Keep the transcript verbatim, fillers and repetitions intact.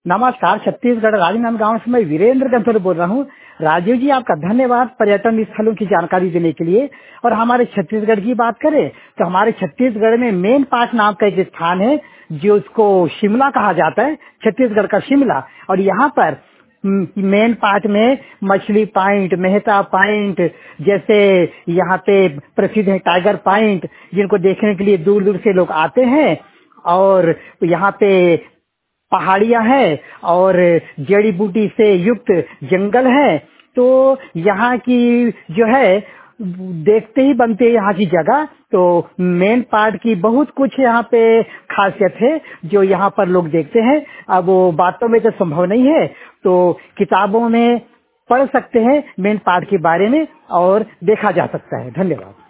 नमस्कार, छत्तीसगढ़ राजनांदगांव से मैं वीरेंद्र गंधर्व बोल रहा हूँ। राजीव जी, आपका धन्यवाद पर्यटन स्थलों की जानकारी देने के लिए। और हमारे छत्तीसगढ़ की बात करें तो हमारे छत्तीसगढ़ में मेन पार्ट नाम का एक स्थान है जो उसको शिमला कहा जाता है, छत्तीसगढ़ का शिमला। और यहाँ पर मेन पार्ट में मछली पॉइंट, मेहता पॉइंट जैसे यहाँ पे प्रसिद्ध है टाइगर पॉइंट, जिनको देखने के लिए दूर दूर से लोग आते हैं। और यहाँ पे पहाड़ियां हैं और जड़ी बूटी से युक्त जंगल है। तो यहाँ की जो है देखते ही बनते हैं यहाँ की जगह। तो मेन पार्ट की बहुत कुछ यहाँ पे खासियत है जो यहाँ पर लोग देखते हैं। अब वो बातों में तो संभव नहीं है, तो किताबों में पढ़ सकते हैं मेन पार्ट के बारे में और देखा जा सकता है। धन्यवाद।